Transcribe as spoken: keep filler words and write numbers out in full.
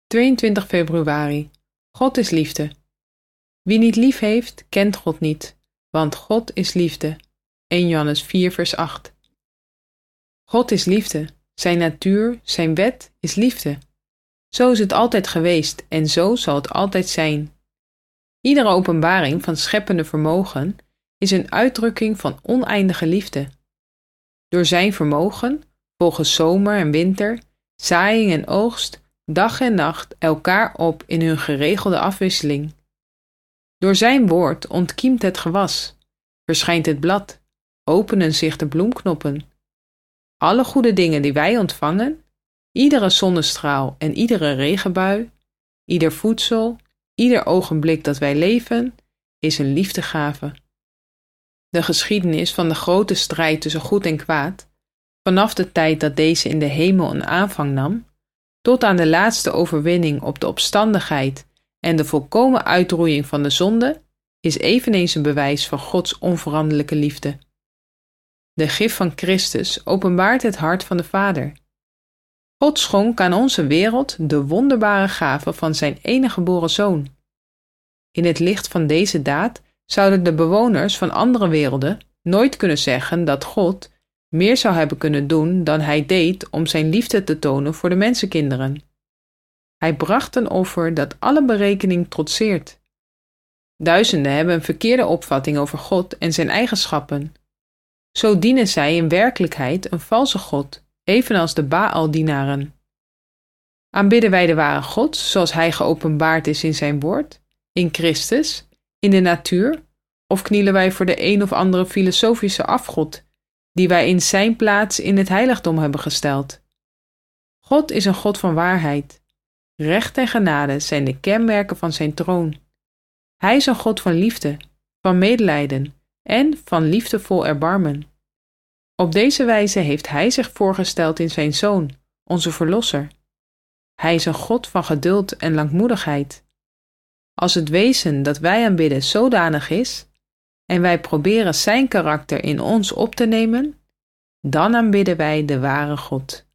tweeëntwintig februari. God is liefde. Wie niet lief heeft, kent God niet, want God is liefde. eerste Johannes vier vers acht. God is liefde. Zijn natuur, zijn wet is liefde. Zo is het altijd geweest en zo zal het altijd zijn. Iedere openbaring van scheppende vermogen is een uitdrukking van oneindige liefde. Door zijn vermogen volgen zomer en winter, zaaiing en oogst, dag en nacht elkaar op in hun geregelde afwisseling. Door zijn woord ontkiemt het gewas, verschijnt het blad, openen zich de bloemknoppen. Alle goede dingen die wij ontvangen, iedere zonnestraal en iedere regenbui, ieder voedsel, ieder ogenblik dat wij leven, is een liefdegave. De geschiedenis van de grote strijd tussen goed en kwaad, vanaf de tijd dat deze in de hemel een aanvang nam, tot aan de laatste overwinning op de opstandigheid en de volkomen uitroeiing van de zonde, is eveneens een bewijs van Gods onveranderlijke liefde. De gif van Christus openbaart het hart van de Vader. God schonk aan onze wereld de wonderbare gave van zijn enige geboren Zoon. In het licht van deze daad zouden de bewoners van andere werelden nooit kunnen zeggen dat God meer zou hebben kunnen doen dan hij deed om zijn liefde te tonen voor de mensenkinderen. Hij bracht een offer dat alle berekening trotseert. Duizenden hebben een verkeerde opvatting over God en zijn eigenschappen. Zo dienen zij in werkelijkheid een valse God, evenals de Baal-dienaren. Aanbidden wij de ware God, zoals hij geopenbaard is in zijn woord, in Christus, in de natuur, of knielen wij voor de een of andere filosofische afgod, die wij in zijn plaats in het heiligdom hebben gesteld? God is een God van waarheid. Recht en genade zijn de kenmerken van zijn troon. Hij is een God van liefde, van medelijden en van liefdevol erbarmen. Op deze wijze heeft hij zich voorgesteld in zijn Zoon, onze Verlosser. Hij is een God van geduld en langmoedigheid. Als het wezen dat wij aanbidden zodanig is, en wij proberen zijn karakter in ons op te nemen, dan aanbidden wij de ware God.